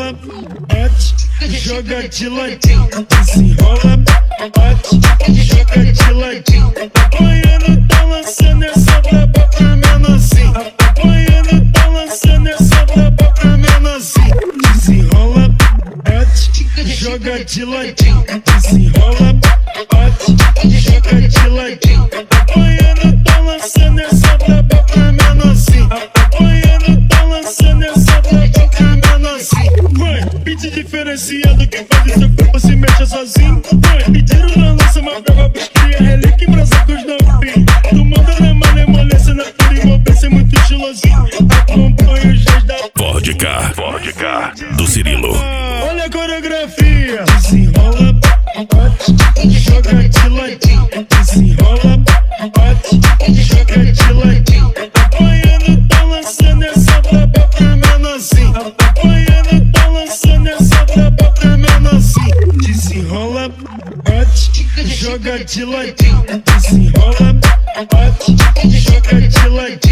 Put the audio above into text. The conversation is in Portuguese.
desenrola, bate, joga de ladinho. Desenrola, bate, joga de ladinho. Apanhando, tá lançando essa braba pra menorzinho. Apanhando, tá lançando essa braba pra menorzinho. Desenrola, bate, joga de ladinho. Desenrola, bate, joga de ladinho. Apanhando, tá lançando essa braba pra menorzinho. Apanhando, tá lançando essa braba pra menorzinho. Vai, beat diferenciado que faz seu corpo se mexa sozinho. Vai, me tiro na lança, uma brava cria relíquia em brasa com os novinhos. Tu manda na malemolência, na pura envolvência, muito estilosinho. Acompanha os dias da Ford K, do Cirilo. Olha a coreografia. Desenrola, bate, joga de ladinho. Desenrola, bate, joga de ladinho. Apanhando, tá lançando essa braba pra menorzinho. Apanhando, tá lançando essa braba pra menorzinho. Desenrola, bate, joga de ladinho. Desenrola, bate, joga de ladinho.